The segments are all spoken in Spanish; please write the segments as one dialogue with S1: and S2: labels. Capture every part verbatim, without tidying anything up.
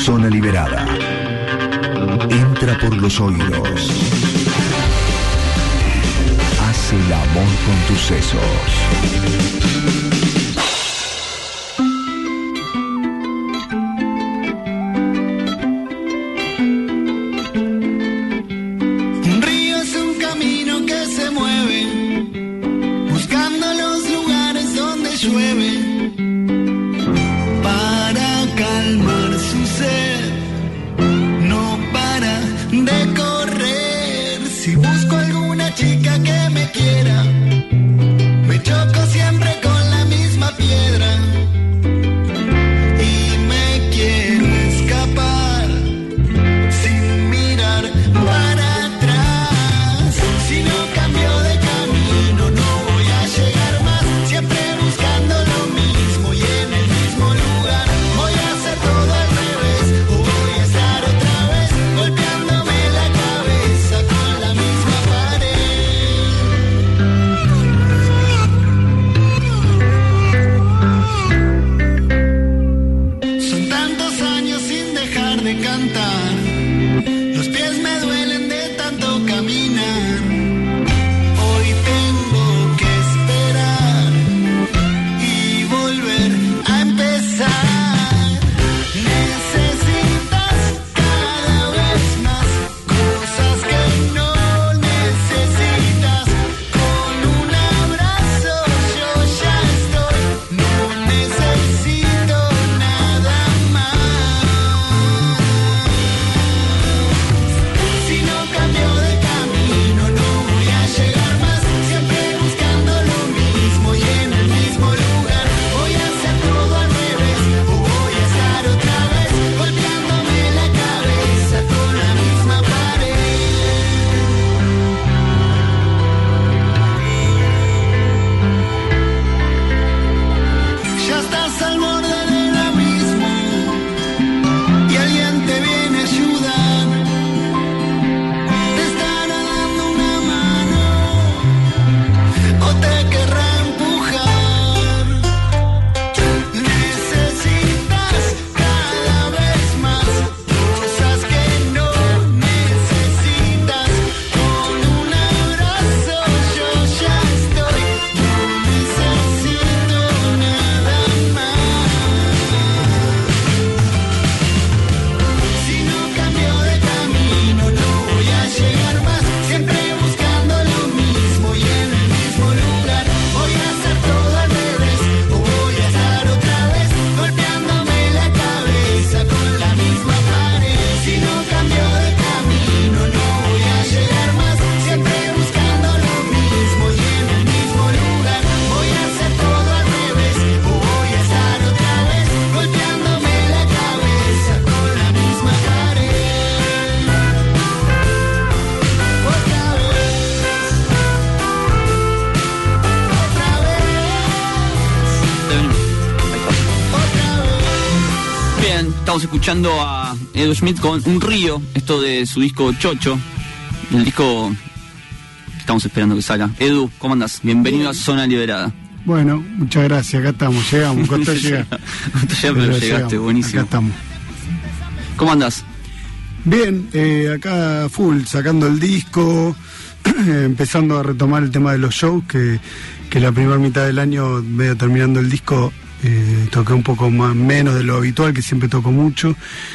S1: Zona liberada. Entra por los oídos. Haz el amor con tus sesos.
S2: Estamos escuchando a Edu Schmidt con Un Río, esto de su disco Chocho, el disco que estamos esperando que salga. Edu, ¿cómo andás? Bienvenido a Zona Liberada.
S3: Bueno, muchas gracias, acá estamos, llegamos, costó llegar.
S2: Costó llegar, pero, pero llegaste, llegamos. Buenísimo.
S3: Acá estamos.
S2: ¿Cómo andás?
S3: Bien, eh, acá full, sacando el disco, empezando a retomar el tema de los shows, que, que la primera mitad del año, medio terminando el disco, eh, toqué un poco más menos de lo habitual, que siempre toco mucho,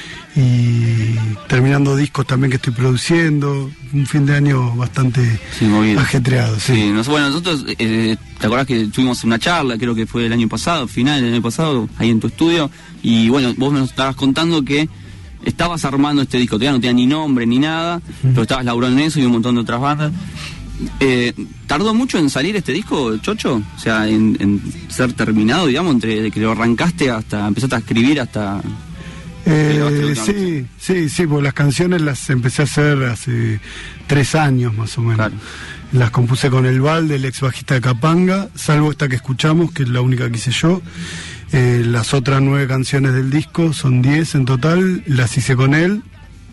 S3: y terminando discos también que estoy produciendo, un fin de año bastante sí, ajetreado. Sí,
S2: sí nos, bueno, nosotros, eh, ¿te acordás que tuvimos una charla, creo que fue el año pasado, final del año pasado, ahí en tu estudio, y bueno, vos nos estabas contando que estabas armando este disco, todavía no tenía ni nombre ni nada, uh-huh. pero estabas laburando en eso y un montón de otras bandas. Eh, ¿Tardó mucho en salir este disco, Chocho? O sea, en, en ser terminado, digamos, entre que lo arrancaste hasta empezaste a escribir hasta...
S3: Eh, sí, sí, sí, porque las canciones las empecé a hacer hace tres años más o menos. Claro. Las compuse con el Valde, el ex bajista de Capanga, salvo esta que escuchamos, que es la única que hice yo. Eh, las otras nueve canciones del disco, son diez en total, las hice con él.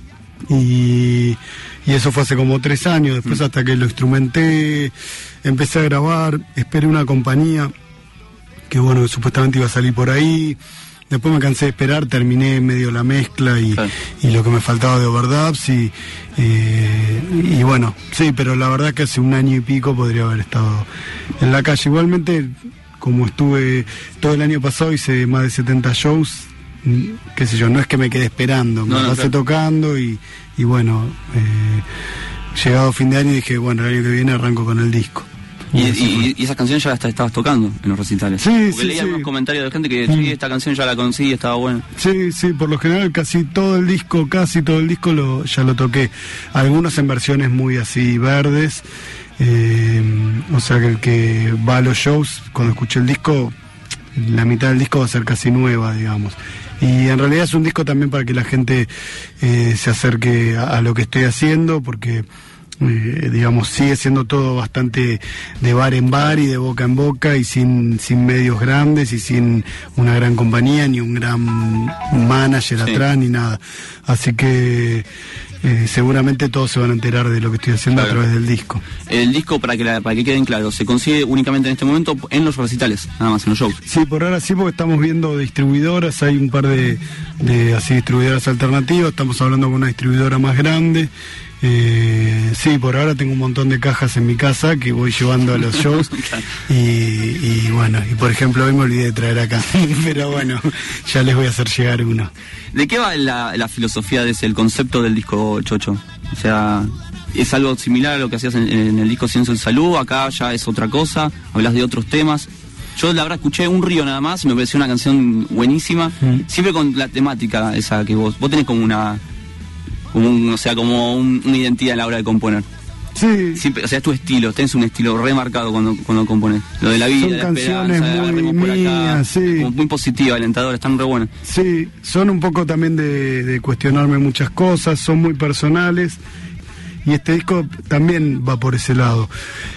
S3: Y, y eso fue hace como tres años. Después, mm. hasta que lo instrumenté, empecé a grabar, esperé una compañía que, bueno, que supuestamente iba a salir por ahí. después me cansé de esperar, terminé medio la mezcla y, claro. y lo que me faltaba de overdubs y, eh, y bueno, sí, pero la verdad que hace un año y pico podría haber estado en la calle. Igualmente, como estuve todo el año pasado, hice más de setenta shows, qué sé yo, no es que me quedé esperando, me no, no, pasé claro. tocando y, y bueno, eh, llegado fin de año dije, bueno, el año que viene arranco con el disco.
S2: Y, y, y esa canción ya la estabas tocando en los recitales.
S3: Sí,
S2: Porque
S3: sí,
S2: leí
S3: sí.
S2: algunos comentarios de gente que mm. sí, esta canción ya la conocí, estaba buena.
S3: Sí, sí, por lo general casi todo el disco, casi todo el disco lo, ya lo toqué. Algunos en versiones muy así verdes. Eh, o sea que el que va a los shows, cuando escuche el disco, la mitad del disco va a ser casi nueva, digamos. Y en realidad es un disco también para que la gente eh, se acerque a, a lo que estoy haciendo, porque Eh, digamos, sigue siendo todo bastante de bar en bar y de boca en boca y sin, sin medios grandes y sin una gran compañía ni un gran manager sí. atrás ni nada. Así que eh, seguramente todos se van a enterar de lo que estoy haciendo claro. a través del disco.
S2: El disco, para que, la, para que queden claros, se consigue únicamente en este momento en los recitales, nada más, en los shows.
S3: Sí, por ahora sí, porque estamos viendo distribuidoras, hay un par de, de así distribuidoras alternativas, estamos hablando con una distribuidora más grande. Eh, sí, por ahora tengo un montón de cajas en mi casa que voy llevando a los shows claro. y, y bueno, y por ejemplo hoy me olvidé de traer acá, pero bueno, ya les voy a hacer llegar uno.
S2: ¿De qué va la, la filosofía de ese, el concepto del disco, Chocho? O sea, ¿es algo similar a lo que hacías en, en el disco Ciencia y Salud? Acá ya es otra cosa, hablas de otros temas. Yo la verdad escuché Un Río nada más y me pareció una canción buenísima, mm. siempre con la temática esa que vos, vos tenés como una... Como un, o sea, como un, una identidad a la hora de componer.
S3: Sí.
S2: Siempre, o sea, es tu estilo, tenés un estilo remarcado cuando, cuando compones. Lo de la vida,
S3: son
S2: la
S3: canciones
S2: esperanza,
S3: muy
S2: por acá,
S3: mías, sí.
S2: Como muy positivas, alentadoras, están re buenas.
S3: Sí, son un poco también de, de cuestionarme muchas cosas, son muy personales. Y este disco también va por ese lado.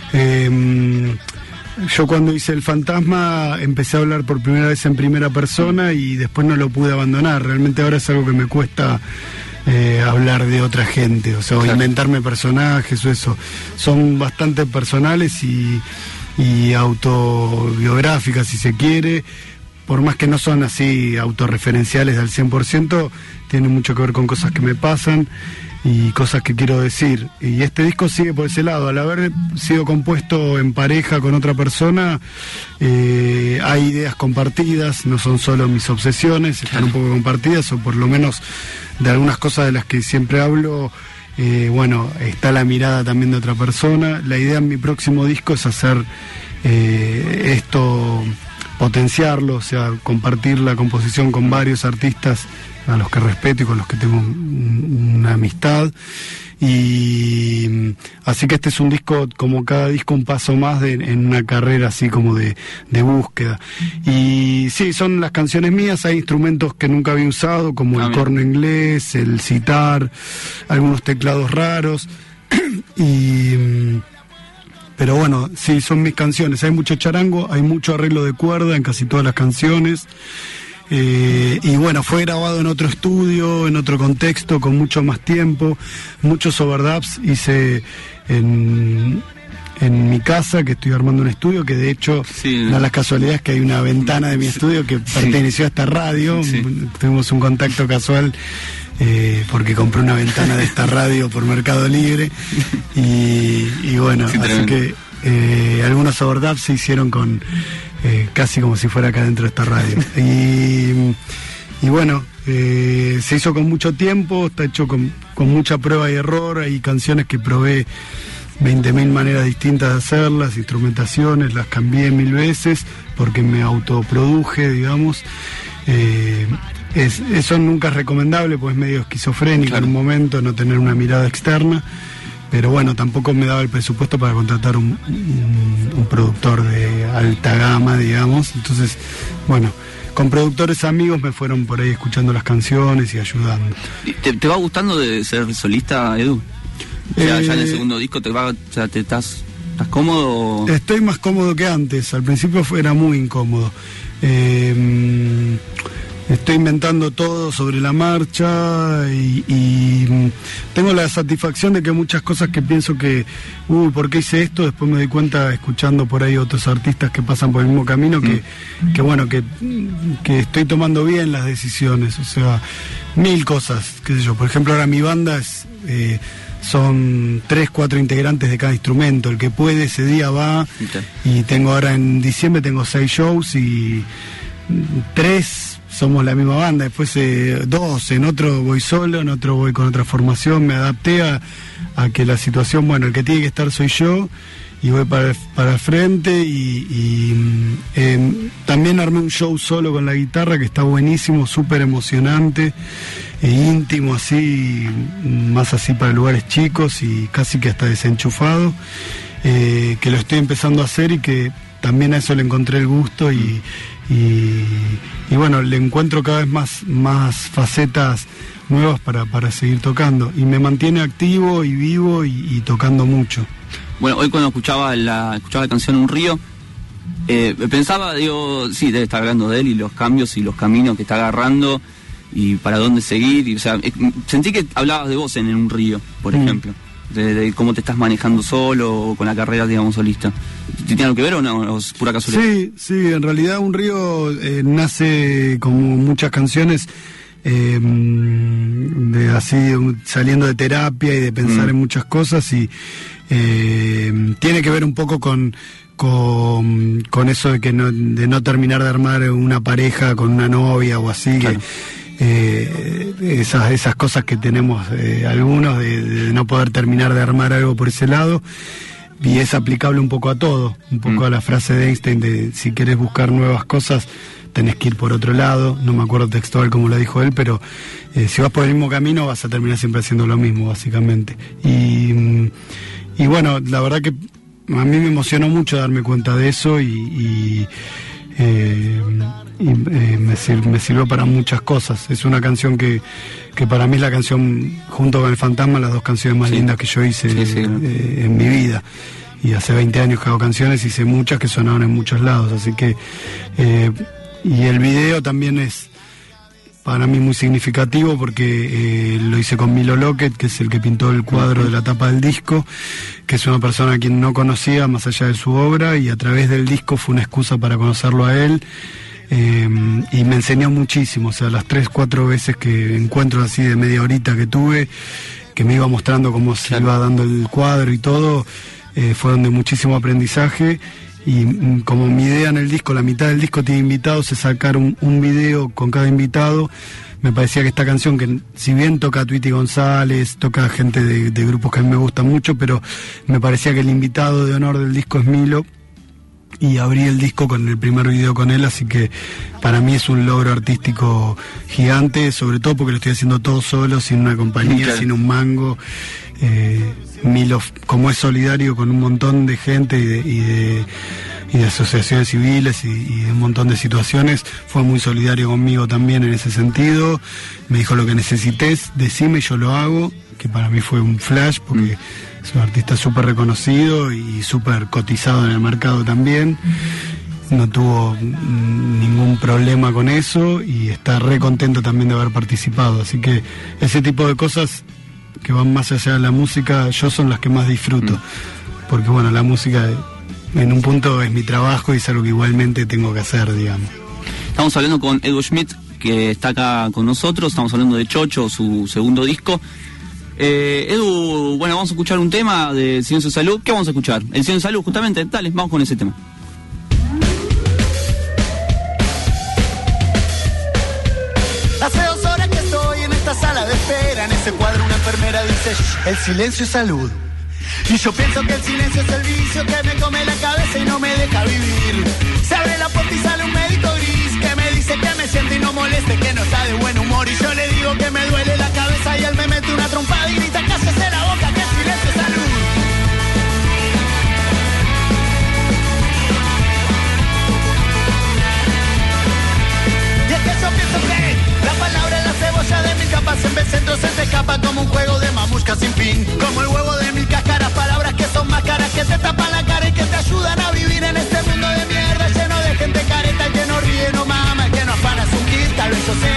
S3: Eh, yo cuando hice El Fantasma empecé a hablar por primera vez en primera persona y después no lo pude abandonar. Realmente ahora es algo que me cuesta... Eh, hablar de otra gente, o sea, claro. o inventarme personajes o eso. Son bastante personales y, y autobiográficas, si se quiere, por más que no son así autorreferenciales al cien por ciento, tienen mucho que ver con cosas que me pasan y cosas que quiero decir. Y este disco sigue por ese lado. Al haber sido compuesto en pareja con otra persona, eh, hay ideas compartidas, no son solo mis obsesiones, están un poco compartidas, o por lo menos de algunas cosas de las que siempre hablo, eh, bueno, está la mirada también de otra persona. La idea en mi próximo disco es hacer eh, esto, potenciarlo, o sea, compartir la composición con varios artistas a los que respeto y con los que tengo un, una amistad. Y así que este es un disco, como cada disco, un paso más de, en una carrera así como de, de búsqueda. Y sí, son las canciones mías, hay instrumentos que nunca había usado, como ah, el corno inglés, el sitar, algunos teclados raros. y pero bueno, sí, son mis canciones. Hay mucho charango, hay mucho arreglo de cuerda en casi todas las canciones. Eh, y bueno, fue grabado en otro estudio, en otro contexto, con mucho más tiempo, muchos overdubs hice en, en mi casa, que estoy armando un estudio, que de hecho, sí, una de las casualidades es que hay una ventana de mi estudio que sí. perteneció a esta radio, sí. tuvimos un contacto casual, eh, porque compré una ventana de esta radio por Mercado Libre, y, y bueno, sí, así que eh, algunos overdubs se hicieron con... Eh, casi como si fuera acá dentro de esta radio. Y, y bueno, eh, se hizo con mucho tiempo, está hecho con, con mucha prueba y error. Hay canciones que probé veinte mil maneras distintas de hacerlas, instrumentaciones, las cambié mil veces porque me autoproduje, digamos. Eh, es, eso nunca es recomendable, pues es medio esquizofrénico, claro, en un momento, no tener una mirada externa. Pero bueno, tampoco me daba el presupuesto para contratar un, un, un productor de alta gama, digamos. Entonces, bueno, con productores amigos me fueron por ahí escuchando las canciones y ayudando.
S2: ¿Te, te va gustando de ser solista, Edu? O sea, eh, ya en el segundo disco, te va, o sea, te estás, ¿estás cómodo?
S3: Estoy más cómodo que antes. Al principio fue, era muy incómodo. Eh, estoy inventando todo sobre la marcha y, y tengo la satisfacción de que muchas cosas que pienso que, uy, ¿por qué hice esto? Después me doy cuenta escuchando por ahí otros artistas que pasan por el mismo camino, que, mm. que bueno, que, que estoy tomando bien las decisiones, o sea, mil cosas, qué sé yo. Por ejemplo, ahora mi banda es... Eh, son tres, cuatro integrantes de cada instrumento, el que puede ese día va, okay. Y tengo ahora en diciembre tengo seis shows y tres somos la misma banda, después eh, dos, en otro voy solo, en otro voy con otra formación, me adapté a, a que la situación, bueno, el que tiene que estar soy yo y voy para, para el frente y, y eh, también armé un show solo con la guitarra que está buenísimo, súper emocionante e íntimo, así, más así para lugares chicos y casi que hasta desenchufado, eh, que lo estoy empezando a hacer y que también a eso le encontré el gusto y, y, y bueno, le encuentro cada vez más, más facetas nuevas para, para seguir tocando y me mantiene activo y vivo y, y tocando mucho.
S2: Bueno, hoy cuando escuchaba la, escuchaba la canción Un Río, eh, pensaba, digo, sí, debe estar hablando de él y los cambios y los caminos que está agarrando y para dónde seguir. Y, o sea, eh, sentí que hablabas de vos en, en Un Río, por mm. ejemplo, de, de cómo te estás manejando solo o con la carrera, digamos, solista. ¿Tiene algo que ver o no? ¿O es pura casualidad?
S3: Sí, sí, en realidad Un Río eh, nace como muchas canciones. Eh, de así saliendo de terapia y de pensar mm. en muchas cosas y eh, tiene que ver un poco con, con con eso de que no, de no terminar de armar una pareja con una novia o así, claro. que eh, esas esas cosas que tenemos eh, algunos de, de no poder terminar de armar algo por ese lado. Y es aplicable un poco a todo, un poco mm. a la frase de Einstein de si querés buscar nuevas cosas tenés que ir por otro lado, no me acuerdo textual como lo dijo él, pero eh, si vas por el mismo camino vas a terminar siempre haciendo lo mismo, básicamente. Y, y bueno, la verdad que a mí me emocionó mucho darme cuenta de eso y, y, eh, y eh, me, sir, me sirvió para muchas cosas. Es una canción que, que para mí es la canción, junto con El Fantasma, las dos canciones más sí. lindas que yo hice sí, sí. Eh, en mi vida. Y hace veinte años que hago canciones, hice muchas que sonaron en muchos lados, así que... Eh, y el video también es para mí muy significativo porque eh, lo hice con Milo Lockett, que es el que pintó el cuadro de la tapa del disco, que es una persona a quien no conocía más allá de su obra y a través del disco fue una excusa para conocerlo a él eh, y me enseñó muchísimo, o sea, las tres, cuatro veces que encuentros así de media horita que tuve, que me iba mostrando cómo se iba dando el cuadro y todo, eh, fueron de muchísimo aprendizaje. Y como mi idea en el disco, la mitad del disco tiene invitados, es sacar un, un video con cada invitado. Me parecía que esta canción, que si bien toca a Tweety González, toca a gente de, de grupos que a mí me gustan mucho, pero me parecía que el invitado de honor del disco es Milo, y abrí el disco con el primer video con él, así que para mí es un logro artístico gigante, sobre todo porque lo estoy haciendo todo solo, sin una compañía, claro. sin un mango. Eh, Milo, como es solidario con un montón de gente y de, y de, y de asociaciones civiles y, y de un montón de situaciones, fue muy solidario conmigo también en ese sentido. Me dijo: lo que necesites, decime, yo lo hago, que para mí fue un flash porque mm. es un artista súper reconocido y súper cotizado en el mercado también. No tuvo ningún problema con eso y está re contento también de haber participado, así que ese tipo de cosas que van más allá de la música, yo son las que más disfruto, mm. porque bueno, la música en un punto es mi trabajo y es algo que igualmente tengo que hacer, digamos.
S2: Estamos hablando con Edu Schmidt, que está acá con nosotros, estamos hablando de Chocho, su segundo disco. Eh, Edu, bueno, vamos a escuchar un tema de Silencio de Salud. ¿Qué vamos a escuchar? El Silencio de Salud, justamente, dale, vamos con ese tema.
S4: Hace dos horas que estoy en esta sala de espera. En ese cuadro una enfermera dice: el silencio es salud. Y yo pienso que el silencio es el vicio que me come la cabeza y no me deja vivir. Se abre la puerta y sale un médico gris que me dice que me siente y no moleste, que no está de buen humor. Y yo le digo que me duele la cabeza y él me mete una trompada y grita: cállese la boca, que el silencio es salud. Y es que yo pienso que la palabra es la cebolla de mil capas, en vez centro se te escapa como un juego de mamushka sin fin. Como el huevo de mil cáscaras, palabras que son más caras, que te tapan la cara y que te ayudan a vivir en este mundo de mierda lleno de gente careta. El que no ríe no mama, el que no afana es un kit, tal vez yo sea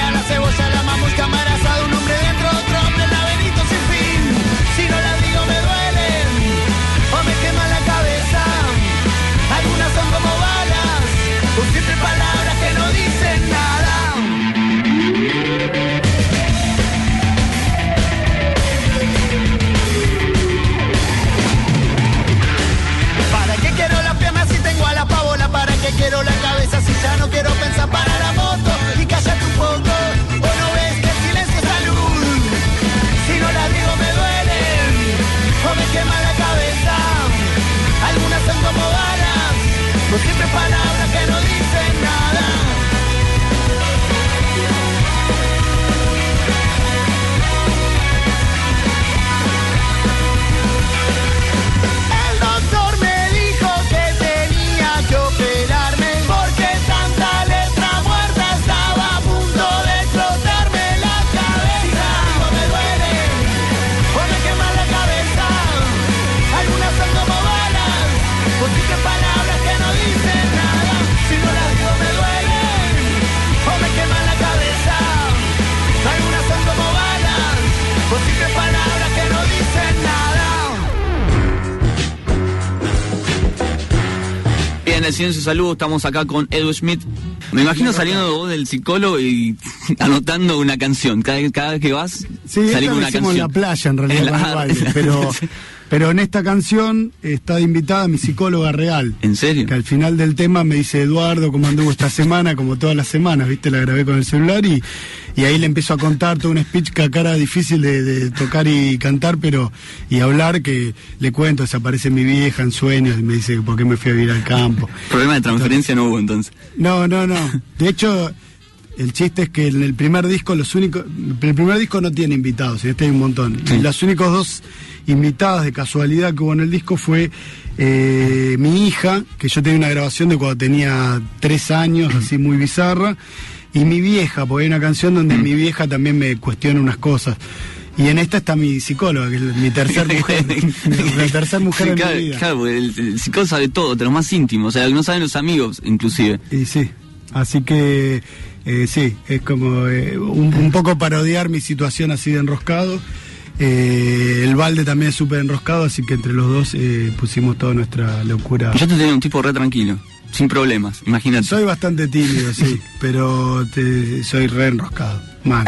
S2: El Silencio es Salud, estamos acá con Edu Schmidt. Me imagino saliendo vos del psicólogo y anotando una canción. Cada, cada vez que vas,
S3: sí,
S2: salís con una canción.
S3: En la playa, en realidad,
S2: en la,
S3: con el baile, pero, pero en esta canción está invitada mi psicóloga real.
S2: ¿En serio?
S3: Que al final del tema me dice, Eduardo, ¿cómo anduvo esta semana? Como todas las semanas, ¿viste? La grabé con el celular y, y ahí le empiezo a contar todo un speech que acá era difícil de, de tocar y cantar, pero y hablar, que le cuento, desaparece mi vieja en sueños y me dice por qué me fui a vivir al campo.
S2: Problema de transferencia entonces, no hubo entonces.
S3: No, no, no. De hecho, el chiste es que en el primer disco, los únicos, el primer disco no tiene invitados, y este hay un montón. Sí. Y los únicos dos invitadas de casualidad que hubo en el disco fue eh, mi hija, que yo tenía una grabación de cuando tenía tres años, así muy bizarra, y mi vieja, porque hay una canción donde mi vieja también me cuestiona unas cosas. Y en esta está mi psicóloga, que es mi tercer mujer, la tercer mujer en
S2: claro,
S3: mi vida.
S2: Claro, el, el psicólogo sabe todo, de lo más íntimo, o sea, no saben los amigos, inclusive.
S3: Y sí, así que eh, sí, es como eh, un, un poco parodiar mi situación así de enroscado. Eh, el Balde también es súper enroscado, así que entre los dos eh, pusimos toda nuestra locura.
S2: Yo te tenía un tipo re tranquilo, sin problemas, imagínate.
S3: Soy bastante tímido, sí, pero te, soy re enroscado, mal.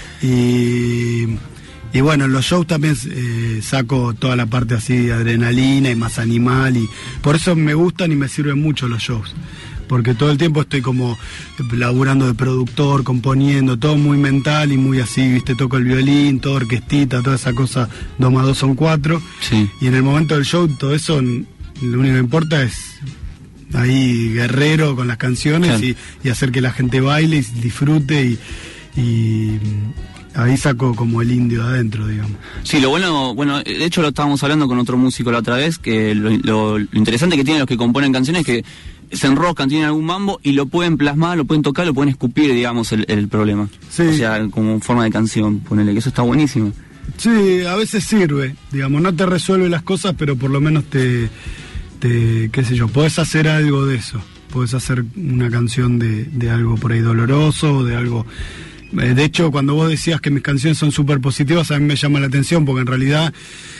S3: Y... Y bueno, en los shows también eh, saco toda la parte así de adrenalina y más animal, y por eso me gustan y me sirven mucho los shows, porque todo el tiempo estoy como laburando de productor, componiendo, todo muy mental y muy así, viste, toco el violín, todo orquestita, toda esa cosa, dos más dos son cuatro,
S2: sí. Y
S3: en el momento del show todo eso, lo único que importa es ahí guerrero con las canciones, claro. y, y hacer que la gente baile y disfrute y... y ahí saco como el indio adentro, digamos.
S2: Sí, lo bueno, bueno, de hecho lo estábamos hablando con otro músico la otra vez, que lo, lo, lo interesante que tienen los que componen canciones es que se enroscan, tienen algún mambo y lo pueden plasmar, lo pueden tocar, lo pueden escupir, digamos, el, el problema. Sí. O sea, como forma de canción, ponele, que eso está buenísimo.
S3: Sí, a veces sirve, digamos, no te resuelve las cosas, pero por lo menos te, te qué sé yo, podés hacer algo de eso, podés hacer una canción de, de algo por ahí doloroso, de algo... De hecho, cuando vos decías que mis canciones son súper positivas, a mí me llama la atención, porque en realidad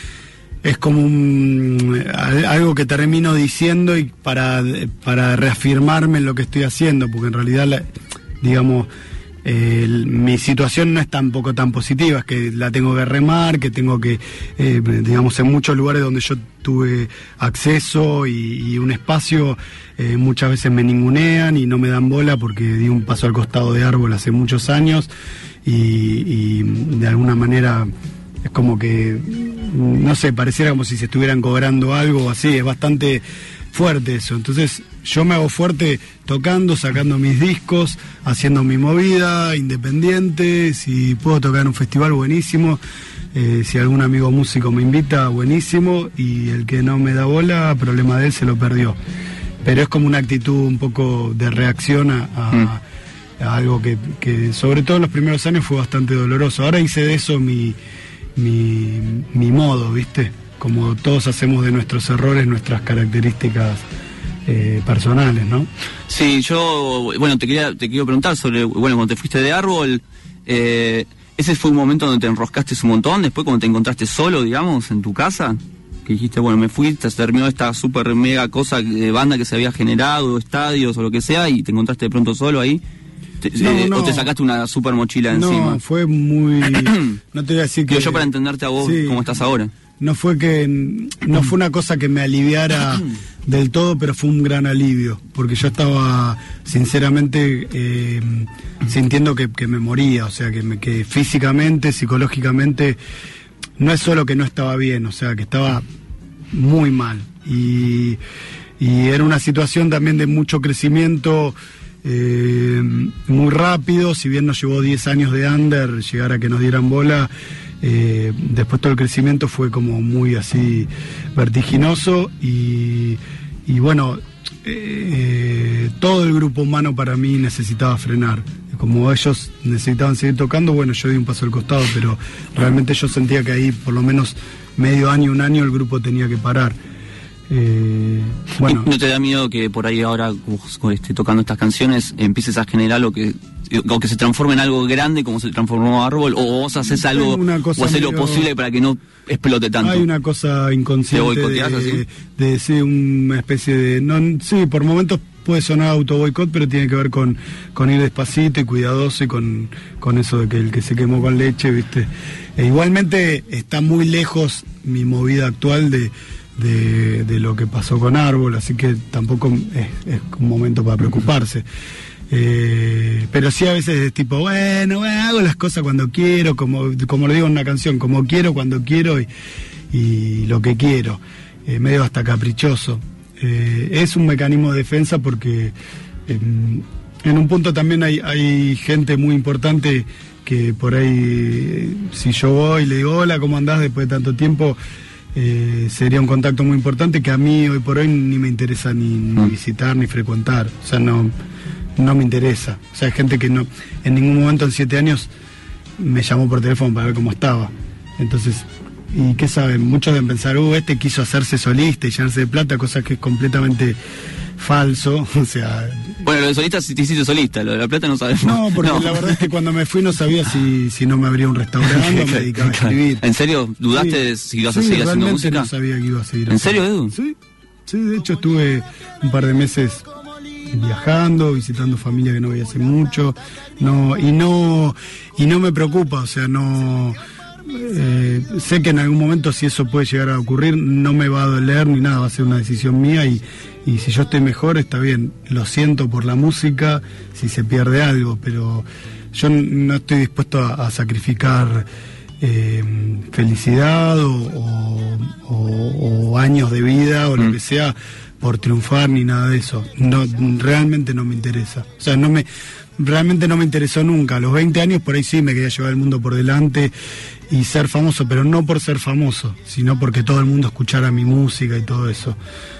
S3: es como un, algo que termino diciendo y para, para reafirmarme en lo que estoy haciendo, porque en realidad, la, digamos, eh, mi situación no es tampoco tan positiva, es que la tengo que remar, que tengo que, eh, digamos, en muchos lugares donde yo tuve acceso y, y un espacio, eh, muchas veces me ningunean y no me dan bola porque di un paso al costado de árbol hace muchos años y, y de alguna manera es como que, no sé, pareciera como si se estuvieran cobrando algo o así, es bastante fuerte eso. Entonces yo me hago fuerte tocando, sacando mis discos, haciendo mi movida independiente. Si puedo tocar en un festival, buenísimo. Eh, si algún amigo músico me invita, buenísimo. Y el que no me da bola, problema de él, se lo perdió. Pero es como una actitud un poco de reacción a, a, mm. a algo que, que sobre todo en los primeros años fue bastante doloroso. Ahora hice de eso mi, mi, mi modo, ¿viste? Como todos hacemos de nuestros errores nuestras características eh, personales, ¿no?
S2: Sí, yo, bueno, te quería te quiero preguntar sobre, bueno, cuando te fuiste de árbol, eh, ¿ese fue un momento donde te enroscaste un montón? Después, cuando te encontraste solo, digamos, en tu casa, que dijiste, bueno, me fui, te terminó esta super mega cosa de banda que se había generado, estadios o lo que sea, y te encontraste de pronto solo ahí. Te, no, eh, no. ¿O te sacaste una super mochila encima?
S3: No, fue muy... no te voy a decir que...
S2: Yo, yo para entenderte a vos, sí. ¿Cómo estás ahora?
S3: No fue que no fue una cosa que me aliviara del todo, pero fue un gran alivio, porque yo estaba sinceramente eh, sintiendo que, que me moría, o sea, que, me, que físicamente, psicológicamente, no es solo que no estaba bien, o sea, que estaba muy mal. Y, y era una situación también de mucho crecimiento, eh, muy rápido, si bien nos llevó diez años de under, llegar a que nos dieran bola. Eh, después todo el crecimiento fue como muy así vertiginoso y, y bueno, eh, todo el grupo humano para mí necesitaba frenar. Como ellos necesitaban seguir tocando, bueno, yo di un paso al costado, pero realmente yo sentía que ahí por lo menos medio año, un año el grupo tenía que parar. Eh, bueno.
S2: ¿No te da miedo que por ahí ahora, vos, este, tocando estas canciones, empieces a generar lo que, o que se transforme en algo grande como se transformó Árbol, o vos haces algo, o haces lo posible para que no explote tanto?
S3: Hay una cosa inconsciente
S2: ¿Te
S3: de,
S2: así?
S3: de, de sí, una especie de... No, sí, por momentos puede sonar auto boicot, pero tiene que ver con, con ir despacito y cuidadoso y con, con eso de que el que se quemó con leche, ¿viste? E igualmente está muy lejos mi movida actual de... De, de lo que pasó con Árbol, así que tampoco es, es un momento para preocuparse. Eh, pero sí a veces es tipo, bueno, bueno, hago las cosas cuando quiero, como, como lo digo en una canción, como quiero, cuando quiero y, y lo que quiero, eh, medio hasta caprichoso. Eh, es un mecanismo de defensa porque eh, en un punto también hay, hay gente muy importante que por ahí, si yo voy y le digo, hola, ¿cómo andás después de tanto tiempo? Eh, sería un contacto muy importante que a mí hoy por hoy ni me interesa ni, ni visitar ni frecuentar, o sea, no, no me interesa. O sea, hay gente que no, en ningún momento en siete años me llamó por teléfono para ver cómo estaba. Entonces, ¿y qué saben? Muchos deben pensar, uh, este quiso hacerse solista y llenarse de plata, cosa que es completamente falso, o sea...
S2: Bueno, lo de solista te hiciste solista, lo de la plata no sabemos.
S3: No, porque
S2: no.
S3: La verdad es que cuando me fui no sabía si, si no me abría un restaurante o me dedicaba a escribir.
S2: ¿En serio? ¿Dudaste
S3: sí,
S2: si ibas a
S3: sí,
S2: seguir haciendo música?
S3: No sabía que iba a seguir.
S2: ¿En serio, Edu?
S3: Sí, sí, de hecho estuve un par de meses viajando, visitando familia que no veía hace mucho, no, y no, y no me preocupa, o sea, no... Eh, sé que en algún momento si eso puede llegar a ocurrir no me va a doler ni nada, va a ser una decisión mía y, y si yo estoy mejor está bien, lo siento por la música si se pierde algo, pero yo no estoy dispuesto a, a sacrificar eh, felicidad o, o, o, o años de vida o lo mm. que sea por triunfar ni nada de eso, no, realmente no me interesa, o sea, no me realmente no me interesó nunca. A los veinte años por ahí sí me quería llevar el mundo por delante y ser famoso, pero no por ser famoso, sino porque todo el mundo escuchara mi música y todo eso.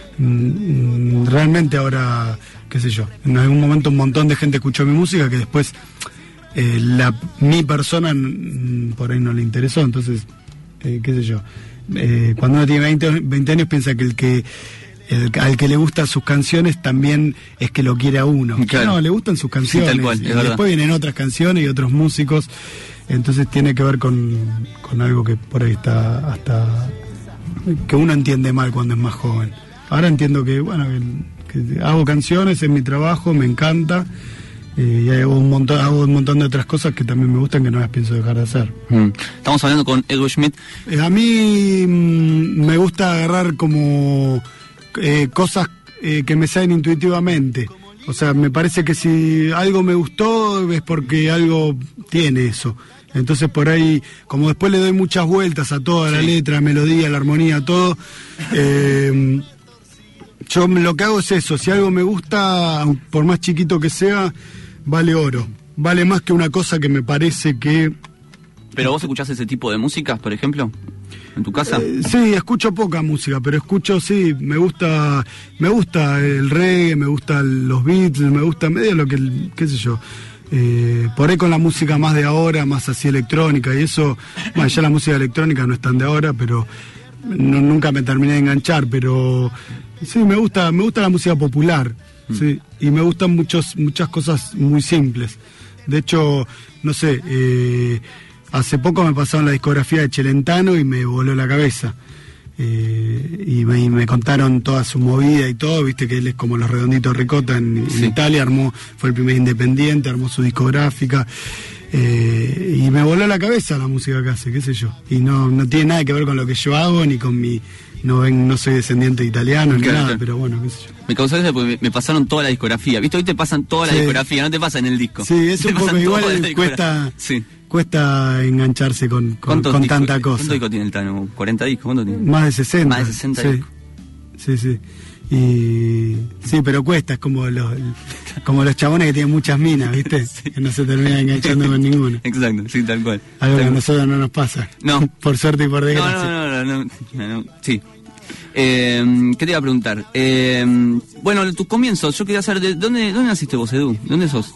S3: Realmente ahora, qué sé yo, en algún momento un montón de gente escuchó mi música que después eh, la, mi persona por ahí no le interesó, entonces, eh, qué sé yo. Eh, cuando uno tiene veinte, veinte años piensa que el que El, al que le gustan sus canciones también es que lo quiere a uno.
S2: Claro.
S3: No, le gustan sus canciones.
S2: Sí, tal cual,
S3: y
S2: después
S3: verdad. Vienen otras canciones y otros músicos. Entonces tiene que ver con, con algo que por ahí está hasta... que uno entiende mal cuando es más joven. Ahora entiendo que, bueno, que, que hago canciones, es mi trabajo, me encanta. Eh, y hago un montón, hago un montón de otras cosas que también me gustan que no las pienso dejar de hacer.
S2: Mm. Estamos hablando con Edu Schmidt.
S3: Eh, a mí mm, me gusta agarrar como... Eh, cosas eh, que me salen intuitivamente, o sea, me parece que si algo me gustó es porque algo tiene eso, entonces por ahí, como después le doy muchas vueltas a toda la sí. letra, la melodía, la armonía, todo, eh, yo lo que hago es eso, si algo me gusta, por más chiquito que sea, vale oro, vale más que una cosa que me parece que...
S2: ¿Pero vos escuchás ese tipo de músicas, por ejemplo? ¿En tu casa?
S3: Eh, sí, escucho poca música, pero escucho, sí, me gusta me gusta el reggae, me gustan los beats, me gusta medio lo que, qué sé yo, eh, por ahí con la música más de ahora, más así electrónica y eso, bueno, ya la música electrónica no es tan de ahora, pero no, nunca me terminé de enganchar, pero sí, me gusta me gusta la música popular, mm. sí, y me gustan muchos muchas cosas muy simples. De hecho, no sé, eh... hace poco me pasaron la discografía de Celentano y me voló la cabeza. Eh, y, me, y me contaron toda su movida y todo, viste que él es como los Redonditos Ricota en, sí. en Italia, armó, fue el primer independiente, armó su discográfica. Eh, y me voló la cabeza la música que hace, qué sé yo. Y no, no tiene nada que ver con lo que yo hago, ni con mi... No ven, no soy descendiente de italiano, ni claro, nada, claro. pero bueno, qué sé yo.
S2: Me causó eso porque me pasaron toda la discografía. ¿Viste? Hoy te pasan toda la sí. discografía, no te pasa en el disco.
S3: Sí, es un poco igual, cuesta... Sí. Cuesta engancharse con, con, con tanta cosa.
S2: ¿Cuántos discos tiene el Tano? ¿cuarenta discos? ¿Cuánto tiene?
S3: Más de sesenta.
S2: Más de sesenta
S3: sí.
S2: discos.
S3: Sí, sí. Y sí, pero cuesta, es como los como los chabones que tienen muchas minas, ¿viste? Sí. Que no se terminan enganchando con ninguna.
S2: Exacto, sí, tal cual.
S3: Algo
S2: tal
S3: que a nosotros no nos pasa.
S2: No.
S3: Por suerte y por desgracia.
S2: No, no, no, no, no, no, no. Sí. Eh, ¿Qué te iba a preguntar? Eh, bueno, tus comienzos, yo quería saber, de ¿dónde, dónde naciste vos, Edu? ¿Dónde sos?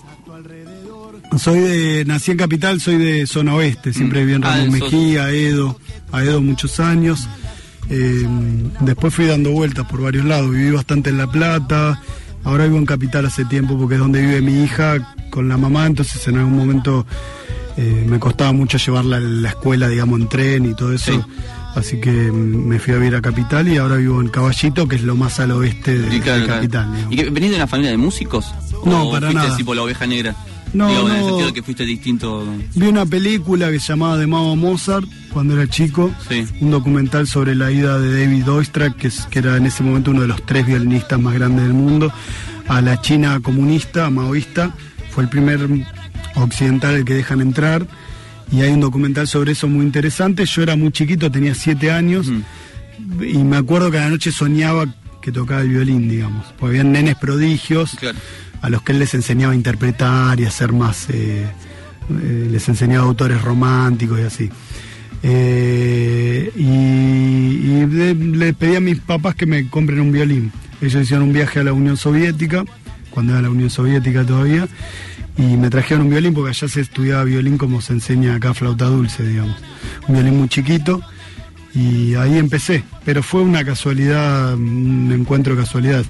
S3: Soy de, nací en Capital, soy de zona oeste, siempre viví en Ramón ah, Mejía, Edo, a Edo muchos años, Eh, después fui dando vueltas por varios lados, viví bastante en La Plata, ahora vivo en Capital hace tiempo porque es donde vive mi hija con la mamá, entonces en algún momento eh, me costaba mucho llevarla a la escuela, digamos, en tren y todo eso. Sí. Así que me fui a vivir a Capital y ahora vivo en Caballito, que es lo más al oeste de, claro, de Capital. Claro.
S2: ¿Y que venís de una familia de músicos?
S3: No,
S2: ¿O
S3: para
S2: fuiste
S3: nada.
S2: tipo la oveja negra?
S3: No,
S2: Digo,
S3: no.
S2: en el sentido de que fuiste distinto.
S3: Vi una película que se llamaba The Mago Mozart cuando era chico,
S2: sí.
S3: Un documental sobre la ida de David Oistrakh, que, es, que era en ese momento uno de los tres violinistas más grandes del mundo, a la China comunista, maoísta. Fue el primer occidental el que dejan entrar. Y hay un documental sobre eso muy interesante. Yo era muy chiquito, tenía siete años, mm. y me acuerdo que a la noche soñaba que tocaba el violín, digamos. Porque habían nenes prodigios, claro, a los que él les enseñaba a interpretar y a hacer más... Eh, eh, les enseñaba autores románticos y así. Eh, y y le, le pedí a mis papás que me compren un violín. Ellos hicieron un viaje a la Unión Soviética, cuando era la Unión Soviética todavía, y me trajeron un violín porque allá se estudiaba violín como se enseña acá, flauta dulce, digamos. Un violín muy chiquito, y ahí empecé. Pero fue una casualidad, un encuentro de casualidades.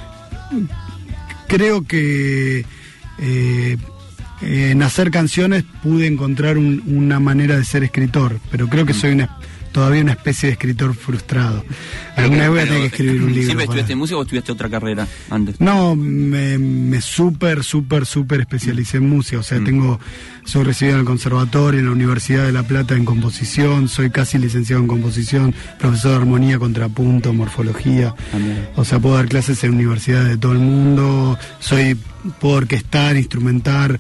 S3: Creo que eh, en hacer canciones pude encontrar un, una manera de ser escritor, pero creo que soy una, todavía una especie de escritor frustrado. Alguna vez voy a tener que escribir un libro.
S2: ¿Siempre
S3: para...
S2: estudiaste música o estudiaste otra carrera antes?
S3: No, me, me súper, súper, súper especialicé en música. O sea, mm. tengo, soy recibido en el conservatorio, en la Universidad de La Plata en composición, soy casi licenciado en composición, profesor de armonía, contrapunto, morfología. También. O sea, puedo dar clases en universidades de todo el mundo, soy, puedo orquestar, instrumentar,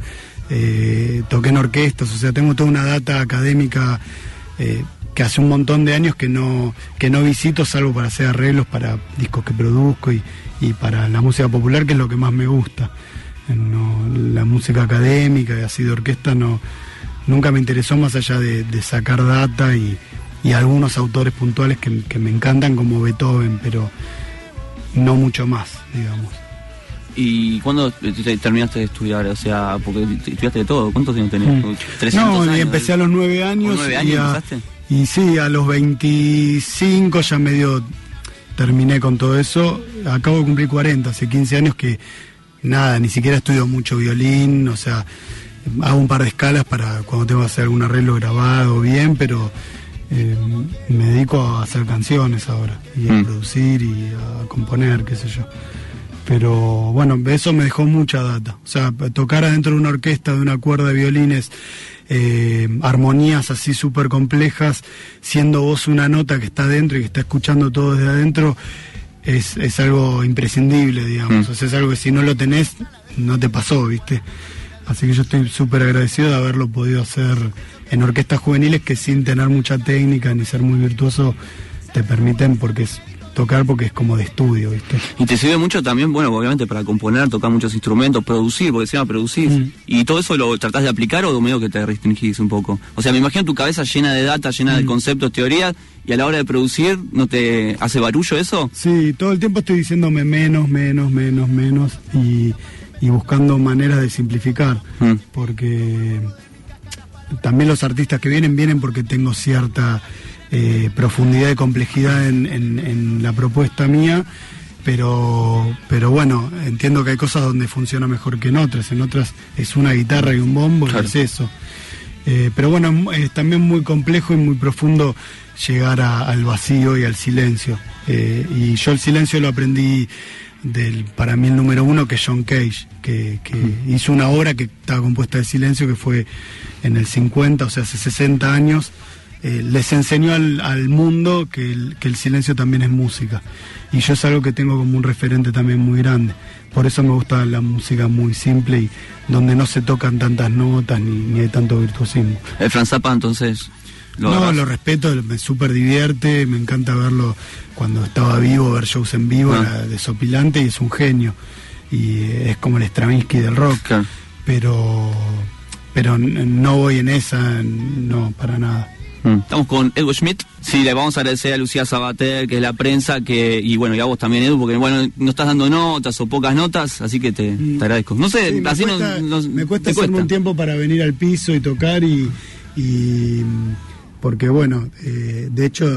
S3: eh, toqué en orquestas, o sea, tengo toda una data académica eh, que hace un montón de años que no que no visito, salvo para hacer arreglos para discos que produzco y, y para la música popular, que es lo que más me gusta. No, la música académica y así de orquesta no nunca me interesó, más allá de, de sacar data y, y algunos autores puntuales que, que me encantan, como Beethoven, pero no mucho más, digamos.
S2: ¿Y cuándo terminaste de estudiar? O sea, porque estudiaste de todo. ¿Cuántos años tenías?
S3: Mm.
S2: ¿trescientos
S3: no,
S2: años?
S3: empecé a los nueve años.
S2: ¿Nueve años
S3: y a,
S2: empezaste?
S3: Y sí, a los veinticinco ya medio terminé con todo eso. Acabo de cumplir cuarenta, hace quince años que nada, ni siquiera estudio mucho violín, o sea, hago un par de escalas para cuando tengo que hacer algún arreglo grabado bien, pero eh, me dedico a hacer canciones ahora, y a mm. producir y a componer, qué sé yo. Pero bueno, eso me dejó mucha data. O sea, tocar adentro de una orquesta de una cuerda de violines, eh, armonías así súper complejas, siendo vos una nota que está adentro y que está escuchando todo desde adentro, es, es algo imprescindible, digamos. Mm. O sea, es algo que si no lo tenés, no te pasó, ¿viste? Así que yo estoy súper agradecido de haberlo podido hacer en orquestas juveniles que, sin tener mucha técnica ni ser muy virtuoso, te permiten, porque es tocar porque es como de estudio, ¿viste?
S2: Y te sirve mucho también, bueno, obviamente para componer, tocar muchos instrumentos, producir, porque se llama producir. Mm. ¿Y todo eso lo tratás de aplicar o medio que te restringís un poco? O sea, me imagino tu cabeza llena de data, llena mm. de conceptos, teorías, y a la hora de producir, ¿no te hace barullo eso?
S3: Sí, todo el tiempo estoy diciéndome menos, menos, menos, menos, y, y buscando maneras de simplificar, mm. porque también los artistas que vienen, vienen porque tengo cierta... Eh, profundidad y complejidad en, en, en la propuesta mía, pero pero bueno, entiendo que hay cosas donde funciona mejor que en otras, en otras es una guitarra y un bombo, claro. Y es eso. Eh, pero bueno, es también muy complejo y muy profundo llegar a, al vacío y al silencio. Eh, y yo el silencio lo aprendí del, para mí el número uno, que es John Cage, que, que mm. hizo una obra que estaba compuesta de silencio, que fue en el cincuenta, o sea, hace sesenta años. Eh, les enseñó al, al mundo que el, que el silencio también es música, y yo es algo que tengo como un referente también muy grande. Por eso me gusta la música muy simple y donde no se tocan tantas notas ni, ni hay tanto virtuosismo.
S2: ¿El Franz Zappa entonces?
S3: ¿Lo no, agarras? Lo respeto, me súper divierte, me encanta verlo cuando estaba vivo, ver shows en vivo, ah. era desopilante, y es un genio, y es como el Stravinsky del rock, claro. pero pero no voy en esa, no, para nada.
S2: Estamos con Edward Schmidt. Sí, le vamos a agradecer a Lucía Sabater, que es la prensa, que y bueno, y a vos también, Edu, porque bueno, no estás dando notas o pocas notas, así que te, te agradezco. No sé,
S3: sí, me
S2: así
S3: cuesta,
S2: nos, nos,
S3: me cuesta hacerme un tiempo para venir al piso y tocar, y, y porque bueno, eh, de hecho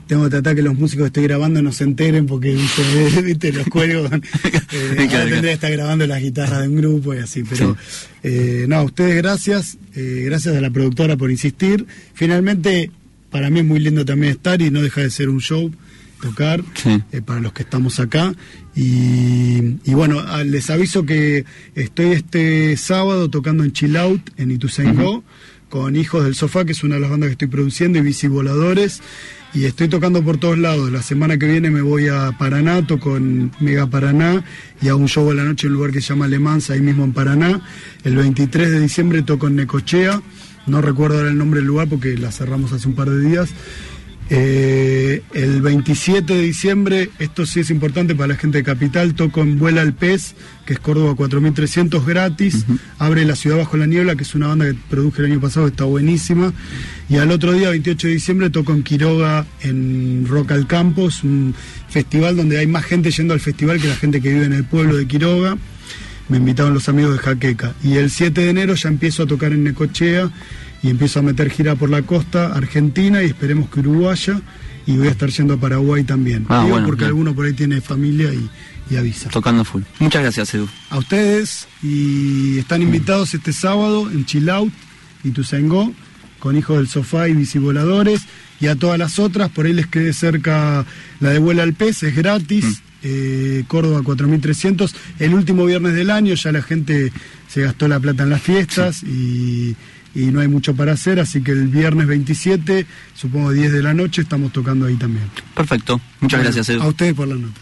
S3: tengo que tratar que los músicos que estoy grabando no se enteren porque viste, viste los cuelgo con, eh, ahora tendría que estar grabando las guitarras de un grupo y así, pero sí. eh, no, a ustedes gracias, eh, gracias a la productora por insistir. Finalmente para mí es muy lindo también estar y no deja de ser un show, tocar, sí. eh, para los que estamos acá y, y bueno, a, les aviso que estoy este sábado tocando en Chill Out en Ituzaingó, uh-huh. con Hijos del Sofá, que es una de las bandas que estoy produciendo, y Bici Voladores, y estoy tocando por todos lados. La semana que viene me voy a Paraná, toco en Mega Paraná, y hago un show a la noche en un lugar que se llama Le Mans, ahí mismo en Paraná. El veintitrés de diciembre toco en Necochea, no recuerdo ahora el nombre del lugar porque la cerramos hace un par de días. Eh, el veintisiete de diciembre, esto sí es importante para la gente de Capital, toco en Vuela al Pez, que es Córdoba cuatro mil trescientos, gratis. Uh-huh. Abre La Ciudad Bajo la Niebla, que es una banda que produje el año pasado, está buenísima. Y al otro día, veintiocho de diciembre, toco en Quiroga, en Rock al Campos, un festival donde hay más gente yendo al festival que la gente que vive en el pueblo de Quiroga. Me invitaron los amigos de Jaqueca. Y el siete de enero ya empiezo a tocar en Necochea y empiezo a meter gira por la costa argentina y esperemos que uruguaya, y voy a estar yendo a Paraguay también.
S2: Ah,
S3: Digo,
S2: bueno,
S3: porque
S2: bien.
S3: Alguno por ahí tiene familia y, y avisa.
S2: Tocando full. Muchas gracias, Edu.
S3: A ustedes, y están invitados este sábado en Chill Out, Ituzaingó, con Hijos del Sofá y Bici Voladores, y a todas las otras, por ahí les quede cerca la de Vuela al Pez, es gratis. Mm. Eh, Córdoba cuatro mil trescientos, el último viernes del año, ya la gente se gastó la plata en las fiestas, sí. y, y no hay mucho para hacer, así que el viernes veintisiete, supongo diez de la noche, estamos tocando ahí también.
S2: Perfecto, muchas bueno, gracias, Edu.
S3: A ustedes por la nota.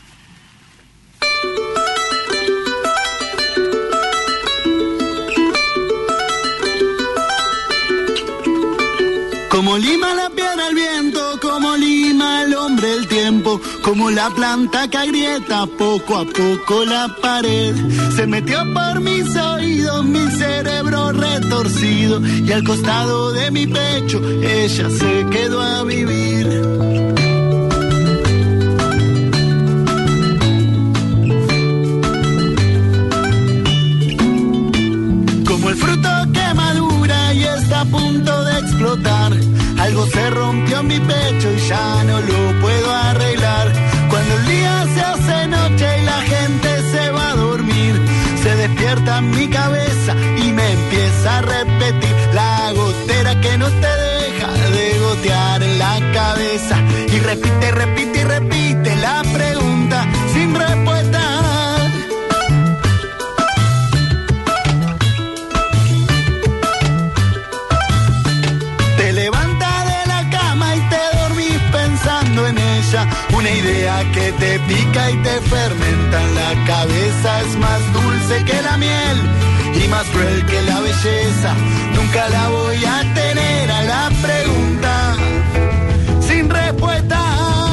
S4: Como lima la piedra el viento, como lima el hombre el tiempo, como la planta que agrieta poco a poco la pared. Se metió por mis oídos, mi cerebro retorcido, y al costado de mi pecho ella se quedó a vivir. Como el fruto que madura y está a punto de explotar, algo se rompió en mi pecho y ya no lo puedo arreglar. Cuando el día se hace noche y la gente se va a dormir, se despierta en mi cabeza y me empieza a repetir la gotera que no te deja de gotear en la cabeza. Y repite, repite y repite la pregunta sin respuesta. Una idea que te pica y te fermenta en la cabeza, es más dulce que la miel y más cruel que la belleza. Nunca la voy a tener a la pregunta sin respuesta.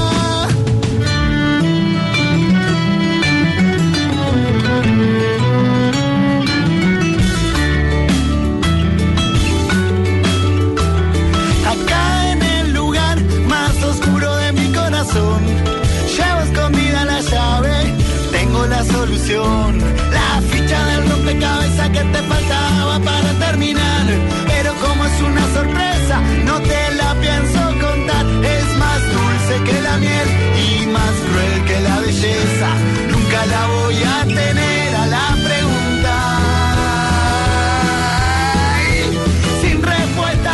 S4: Acá en el lugar más oscuro de mi corazón, llevo escondida la llave, tengo la solución, la ficha del rompecabezas que te faltaba para terminar. Pero como es una sorpresa, no te la pienso contar. Es más dulce que la miel y más cruel que la belleza. Nunca la voy a tener a la pregunta sin respuesta.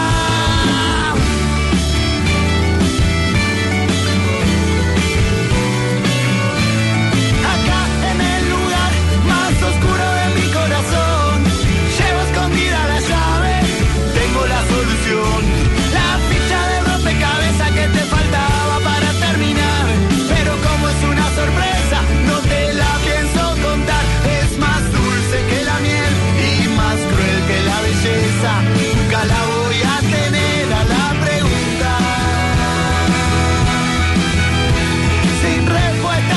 S4: La ficha de rompecabezas que te faltaba para terminar. Pero como es una sorpresa, no te la pienso contar. Es más dulce que la miel y más cruel que la belleza. Nunca la voy a tener a la pregunta sin respuesta.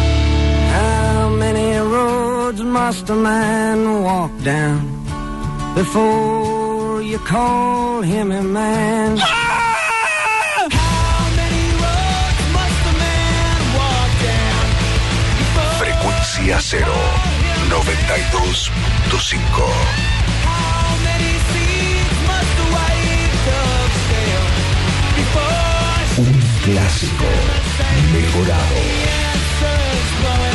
S5: Must a man walk down before you call him a man.
S1: Frecuencia Cero, noventa y dos punto cinco. Un clásico mejorado.